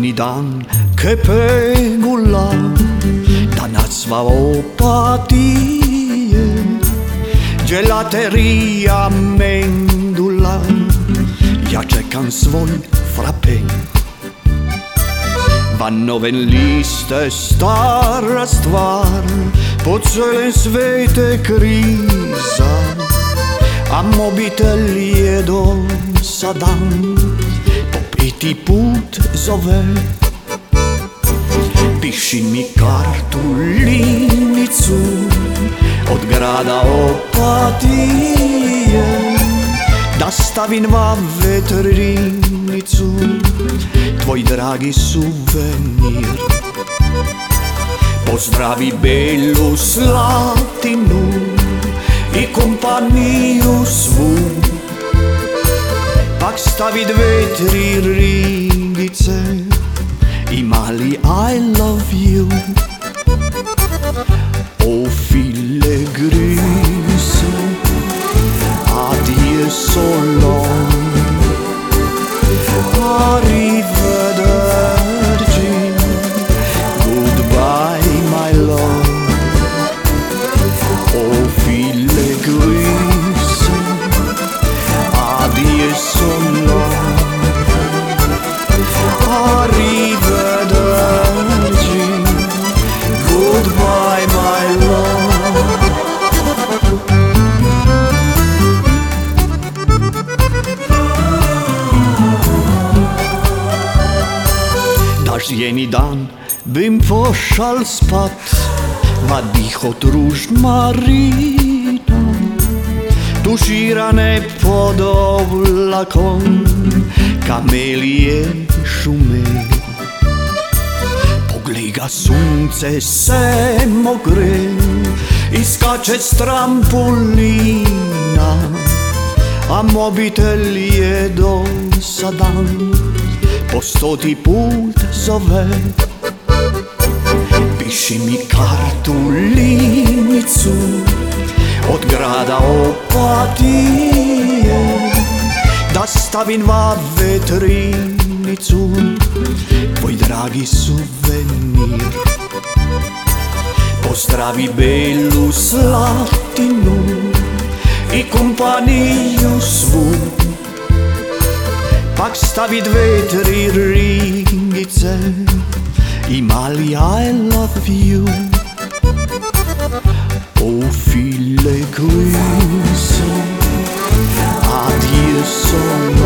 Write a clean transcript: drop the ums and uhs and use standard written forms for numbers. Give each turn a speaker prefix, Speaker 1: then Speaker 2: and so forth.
Speaker 1: jeni dan che pegula da nazvao patie, gelateria mendula, ja čekam svoj frape. Vanno ven liste stara stvar, po celem svete kriza, a mobitel je dosadan, po peti put zove. Piši mi kartulinicu od grada Opatije, da stavim va vetrinicu, tvoj dragi suvenir. Pozdravi Belu Slatinu i kompaniju svu, pak stavi dve, tri ringice i mali I love you. O file grise, addio so long, arrivederci, goodbye my love. O file grise, addio so long, arrivederci, goodbye my love. Jeni dan bym poszal spać, ma dichot róż marina, tuširane pod oblakom, kamelije šume. Poglej ga, sunce se mogre i skače s trampolina, a mobitel je dosadan, po stoti put zove. Piši mi kartulinicu od grada Opatije, da stavim va vetrinicu, tvoj dragi suvenir. Pozdravi Belu Slatinu i kompaniju svu, pak stavi dve, tri ringice i mali I love you. O file grise, addio so long.